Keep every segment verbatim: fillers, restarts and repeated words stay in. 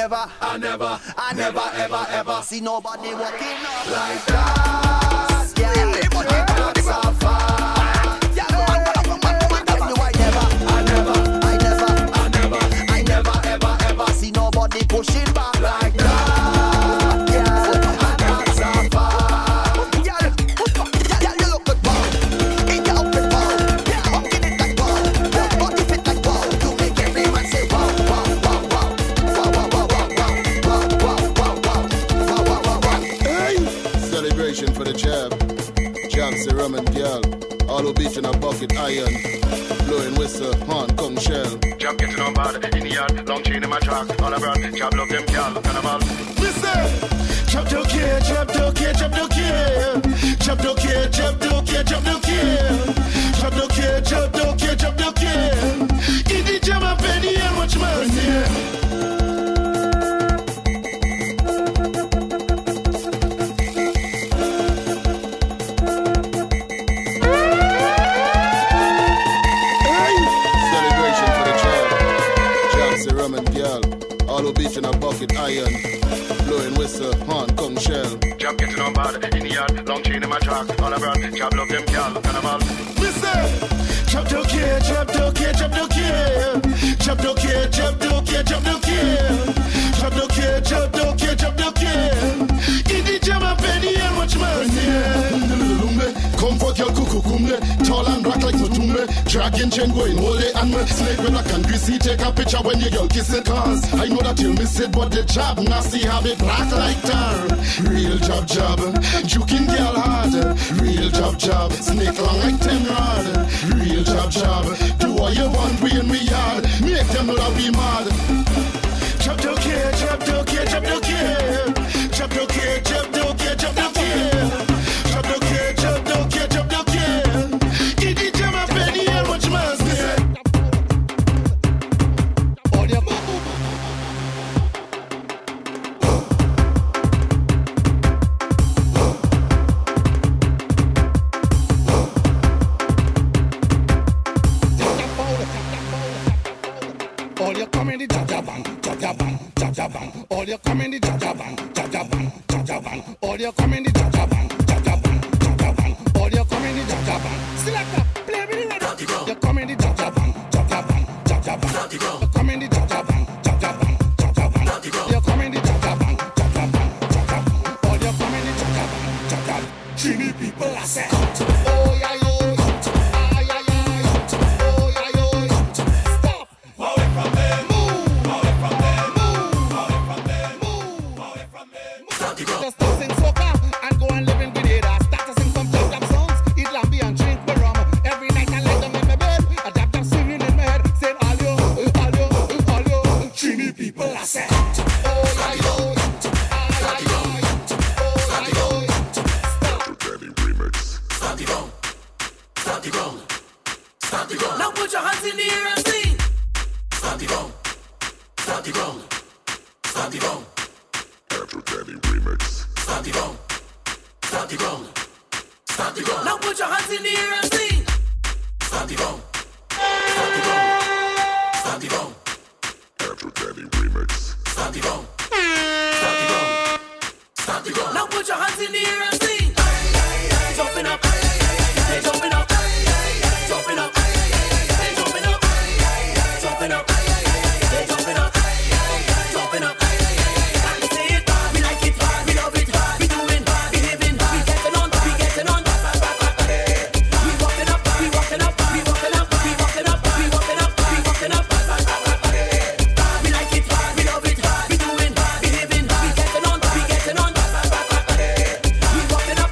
never, I never, I never, ever, ever see nobody walking up like that. Yeah, really, but that's so far. Yeah, man, man, man, man, tell you I never, I never, I never, I never, I never, ever, ever see nobody pushing back like that. Yeah, that's so far. Yeah, yeah, you look good, ball. In your outfit, ball. Yeah, I'm getting that ball. Yeah, body fit like ball. You make every man say wow, wow, wow, wow, wow, wow, wow, wow, wow, wow, wow, wow, wow, wow, wow. Hey, celebration for the jab. Jam say rum and girl. All who beat in a bucket iron. Blowing whistle, horn, come shell. Jab getting on bad in the yard. Long chain in my track. All around. Jab love them girl. Carnival. Listen! Jab don't care, jab don't care, jab don't care. Jab don't care, jab don't care, jab don't care. Jab don't care, jab don't care, jab don't care. Give the jam a penny and much mercy. All who beat in a bucket iron. Blowing whistle, horn, come shell. Jab getting on bad in the yard. Long chain in my track. All around. Jab love them girl. Carnival. Listen! Jab don't care, jab don't care, jab don't care. Jab don't care, jab don't care, jab don't care. Jab don't care, jab don't care, jab don't care. Give the jam a penny and much mercy. Come for your cuckoo kumle. Tall and black like Mutumbe. Dragon chain going holy and me. Snake with a can greasy. Take a picture when you girl kiss it. Cause I know that you miss it, but the job nasty have it black like tar. Real job job. Juking girl hard. Real job job. Snake long like ten rod. Real job job. Do what you want, we in we yard. Make them know that we mad. Job don't care, job don't care, job don't care. Job don't care, job don't care, job don't care. Job don't care, job don't care, job don't care. Give the jam a penny and much mercy. All your all your comedy, jaja bang, jaja bang, jaja bang. All your comedy, jaja bang, jaja bang, jaja bang. All your comedy, jaja bang, jaja bang, jaja bang. All your comedy, jaja bang. Selector, play me the radio. Your comedy, jaja bang, jaja bang, jaja bang. Your comedy, jaja bang, jaja bang, jaja bang. Your comedy, jaja bang, jaja bang, jaja bang. All your comedy, jaja bang, jaja bang. Trini people, I say, oh yeah, yo. Just to sing soca and go and live in Grenada. Start to sing some jam songs, eat lambi and drink the rum. Every night I lay down in my bed, I dab dab singing in my head, saying all yo, all yo, all yo. Trini people, I say, oh yeah yo, ah yeah yo, oh yeah yo. Stop. Daddy remix. Start the gong, start the gong, start the gong. Now put your hands in the air and sing. Start the gong, start the gong, start the gong. After Daddy remix. Start the gong, start the gong, start the gong. Now put your hands in the air and sing. Start the gong, start the gong, start the gong. After Daddy remix. Start the gong, start the gong, start the gong. Now put your hands in the air and sing. Jumping up, they jumping up, jumping up, they jumping up, jumping up, they jumping up, jumping up. Up.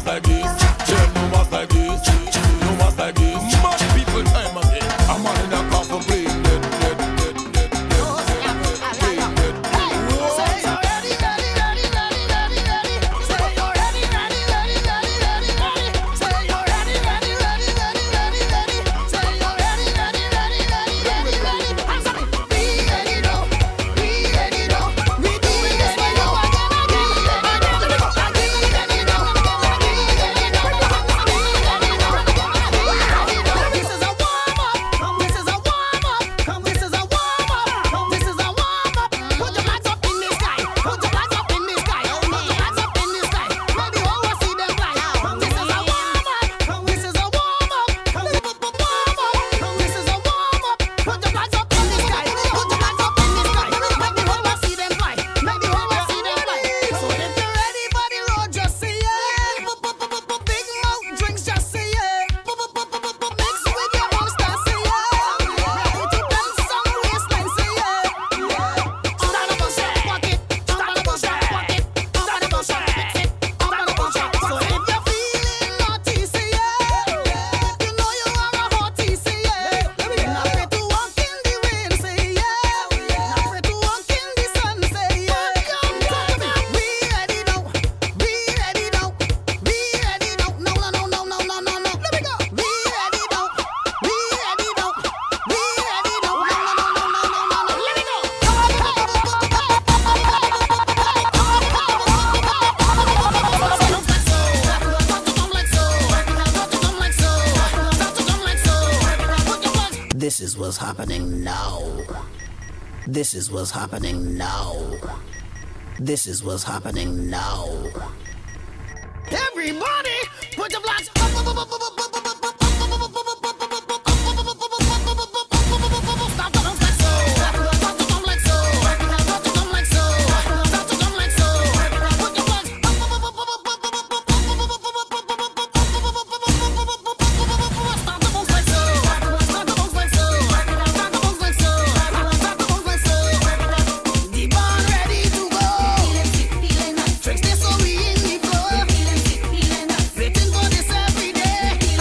like this. Jam no mass like this. No mass like this. Mad people time again. A man in a car for playing dead, dead, dead, dead, dead, dead, playing dead. Say you're ready, ready, ready, ready, ready, ready. Say you're ready, ready, ready, ready, ready, ready. Say you're ready, ready, ready, ready, ready, ready. Say you're ready, ready, ready, ready, ready, ready. I'm sorry. Be ready now. Be ready now. We do it this way now again, again, again. Be ready now. Be ready now. Be ready now. Be ready now. This is a warm up. This is a warm up. This is a warm up. This is a warm up. Put your lights up in the sky. Put your lights up in the sky. Put your lights up in the sky. Maybe all will see them fly. This is a warm up. This is a warm up. Warm up. This is a warm up. Put your lights up in the sky. Put your lights up in the sky. Maybe all will see them fly. Maybe all will see them fly. So if you're ready for the road, just say yeah. Big mouth drinks, just say yeah. Mix with your monster, say yeah. Pretty dance on the waistline, say yeah. Stand up and shake, walk it. Stand up and shake, walk it. Stand up and shake, fix it. Stand up and shake. So if you're feeling naughty, say yeah. You know you are a hottie, say yeah. Not afraid to walk in the rain, say yeah. Not afraid to walk in the sun, say yeah. We ready now. We ready now. We ready now. No, no, no, no, no, no, no. Let me go. We ready now. We ready now. We ready now. No, no, no, no, no, no, no. Let me go. This is what's happening now. This is what's happening now. This is what's happening now. Everybody, put your flags up, up, up, up, up, up, up, up, up, up, up, up, up, up, up, stop the don't like so. Stop the don't like so. Stop the don't like so. Stop the don't like so. Put your flags up, up, up, up, up, up, up, up, up, up, stop the don't like so. Stop the don't like so. Stop the don't like so. Stop the don't like so. The band ready to go. Tricks this so we in the floor. Waiting for this every day.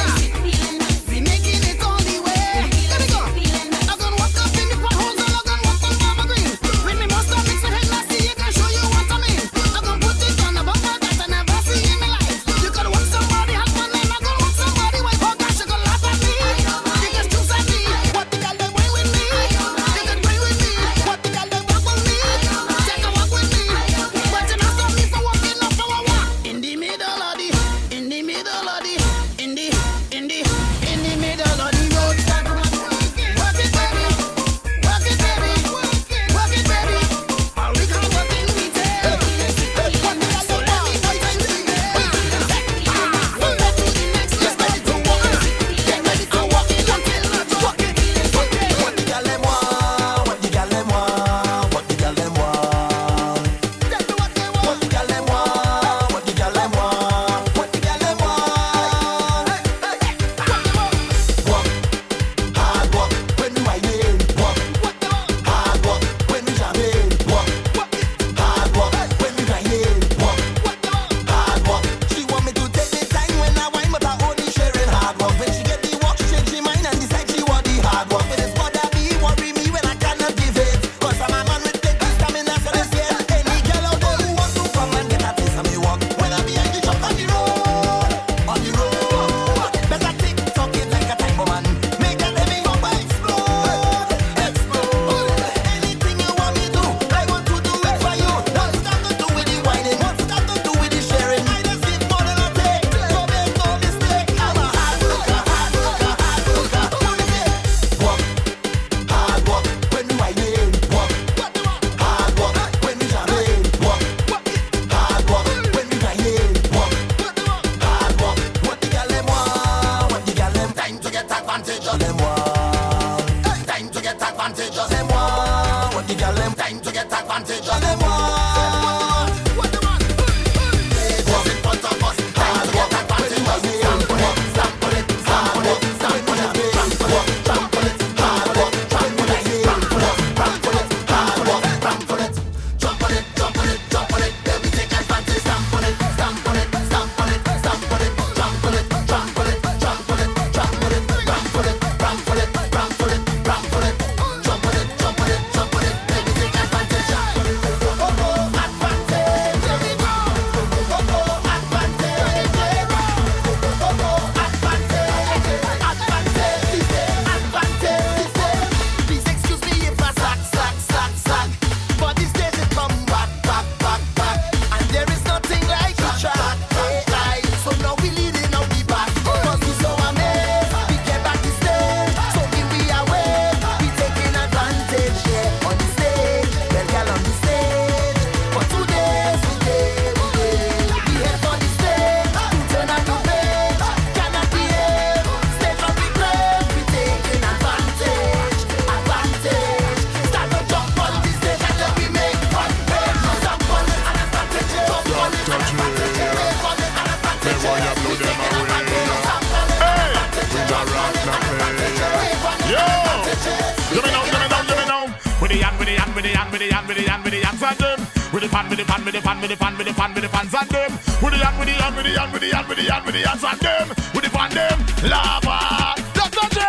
with the hands on them. With the pan, with the pan, with the pan, with the pan, with the pan, with the pans on them. With the hand, with the hand, with the hand, with the hand, with the hand, with the hands on them. With the pan them, lava. Doctor J.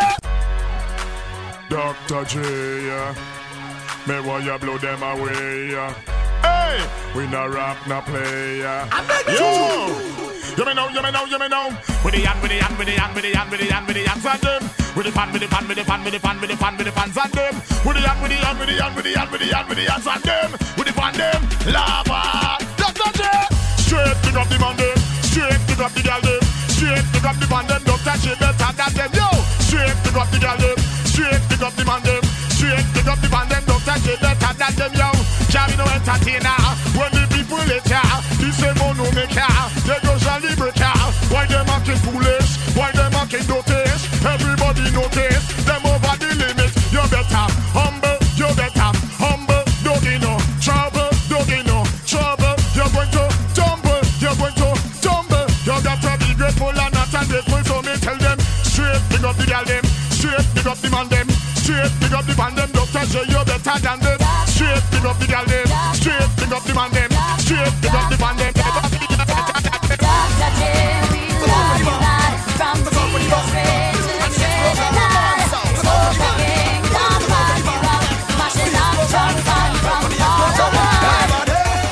Doctor J, yeah. Me why you blow them away, yeah. Hey, we no rap, no play, yeah. Yo, you me know, you me know, you me know. With the hand, with the hand, with the hand, with the hand, with the hand, with the hands on them. With the pan, with the pan, with the pan, with the pan, with the pan, with the pans on them. With the hand, with the hand, with the hand, with the hand, with the hand, with the hands on them. With the pan them, lava. Doctor J. Straight pick up the man them, straight pick up the gal them, straight pick up the man them. Doctor J better than them, yo. Straight pick up the gal them, straight pick up the man them, straight pick up the man them. Doctor J better than them, yo. Jammy no entertainer, when the people let ya, this say mono make ya, they usually break ya. Why them acting foolish? Why them acting notice? Everybody notice them over the limit. You better humble, you better humble. Don't get no trouble, don't get no trouble. You're going to tumble, you're going to tumble. You got to be grateful and not ungrateful. So me tell them straight, pick up the girl them, straight, pick up the man them, straight, pick up the man them. Doctor J, you better than them. Straight, pick up the girl them, straight, pick up the man them, straight, pick up the man them. Doctor J, we love you not from the straight to the Trinidad. So king, come back you up, mashing up from fun from all the world.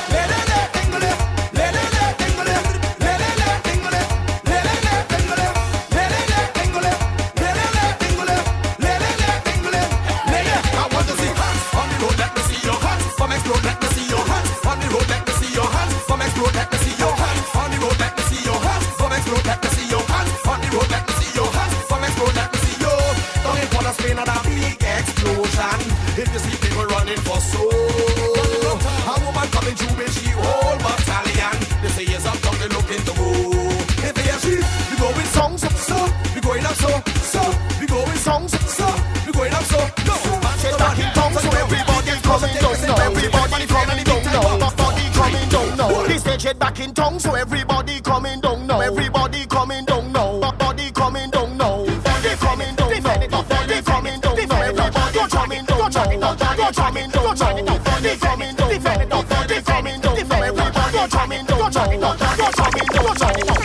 I want to see hands on the road. Let me see your hands. From explode, let me see your hands. On the road, let me see your hands. From explode, let me see your hands. On the road, let me see your hands. From explode, let me see your hands. On the road, let me see your hands. From explode, let me see your. Don't it wanna spin on a big explosion? If you see people running for soul, a woman coming through with she whole battalion. They say yes, I'm coming looking to move. If they hear she, we go with songs, so we going up so, so we go with songs, so we going up so. No, say back in tongues, so everybody coming down now. Everybody coming down now. Everybody coming down now. This stage head back in tongues, so everybody coming down now. Everybody coming down now. Everybody coming down now. Everybody coming down now. Everybody coming down now. Everybody coming down now. Everybody coming down now. Everybody coming down now. Everybody coming down now. Everybody coming down now. Everybody coming down now.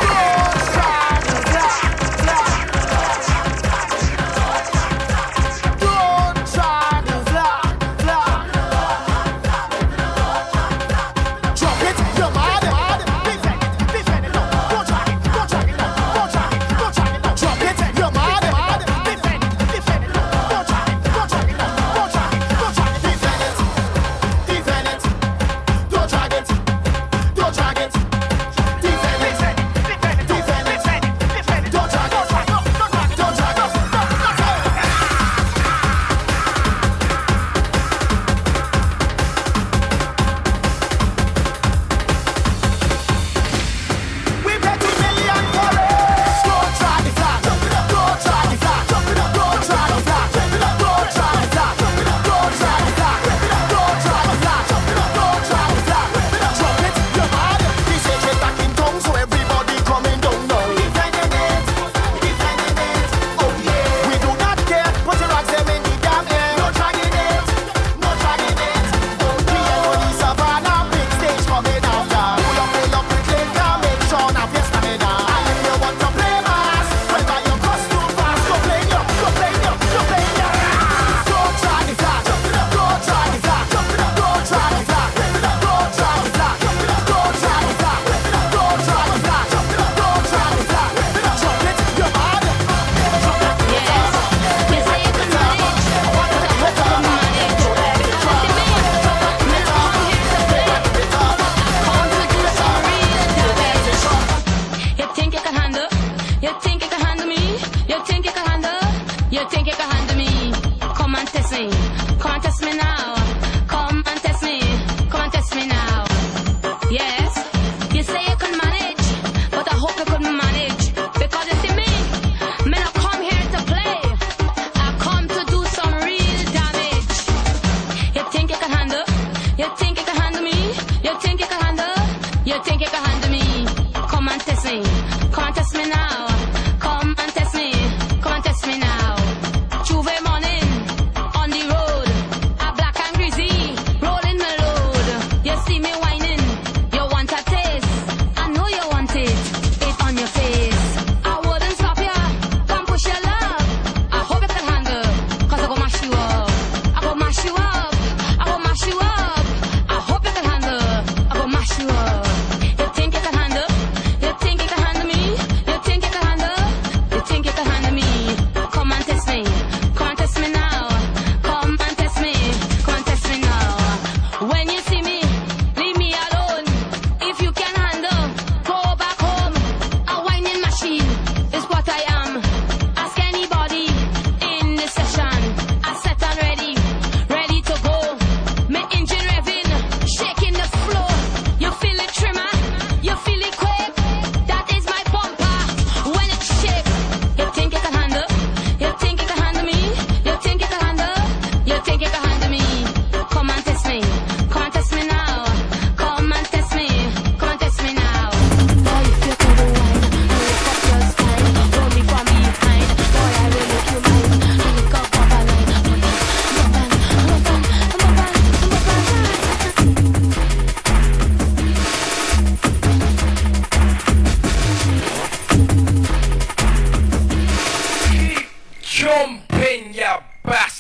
Juve morning on the road, a black and greasy, rolling my load.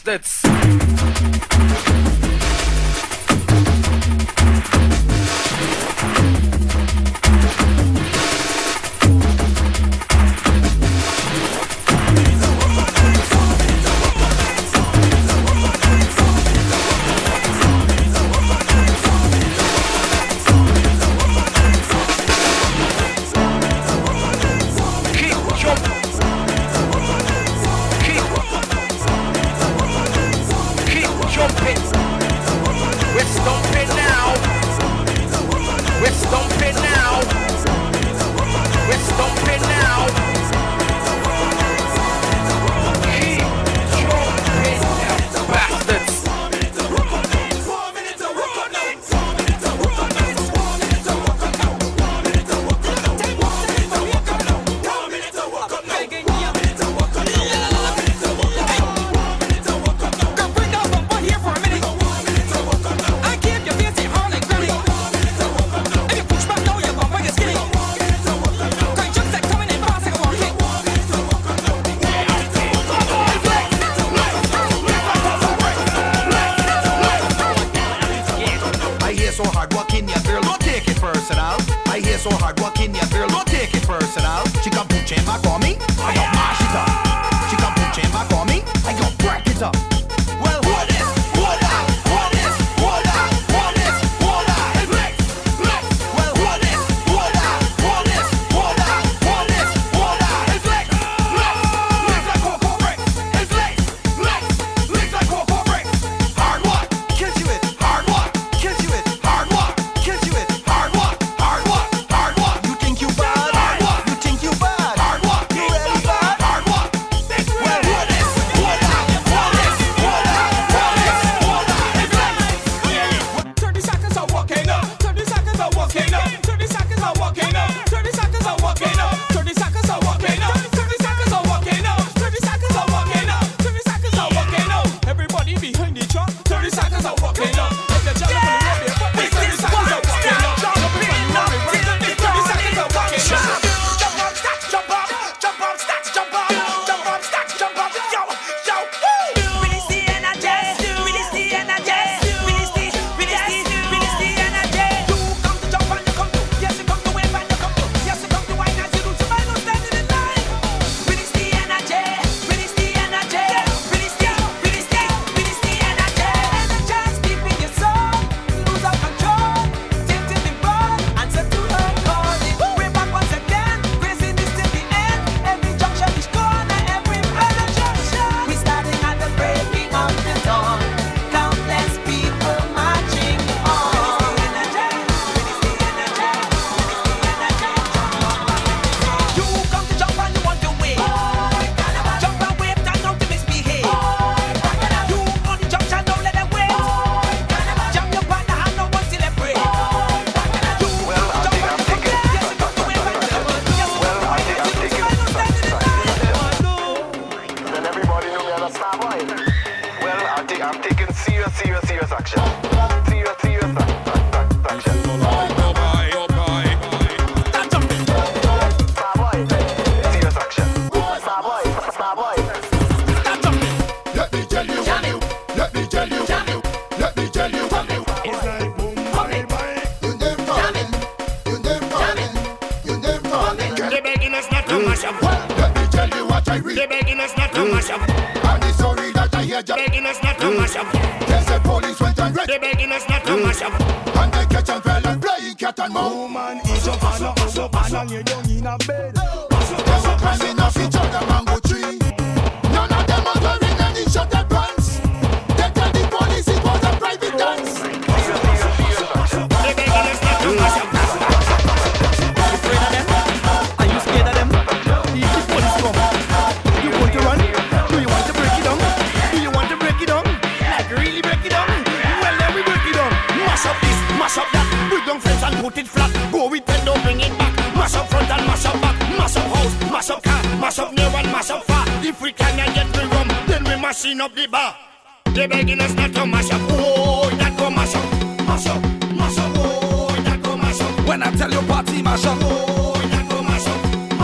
bastards.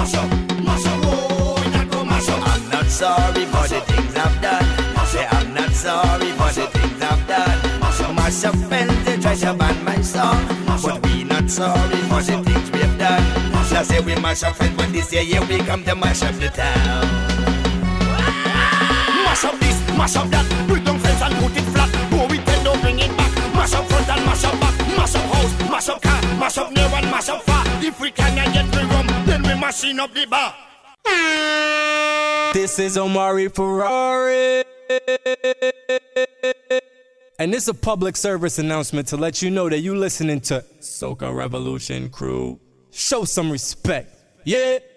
Sorry for the things I've done. Say I'm not sorry for the things I've done. Mash up felt they try to ban my song, but we not sorry for the things we've done. Now say we mash up felt when this year, yeah, we come to mash up the town. Mash up this, mash up that, break down fence and put it flat. Go with ten, don't bring it back. Mash up front and mash up back. Mash up house, mash up car, mash up near and mash up far. If we can get the rum, then we mashing up the bar. This is Omari Ferrari, and it's a public service announcement to let you know that you listening to Soca Revolution Crew. Show some respect, yeah.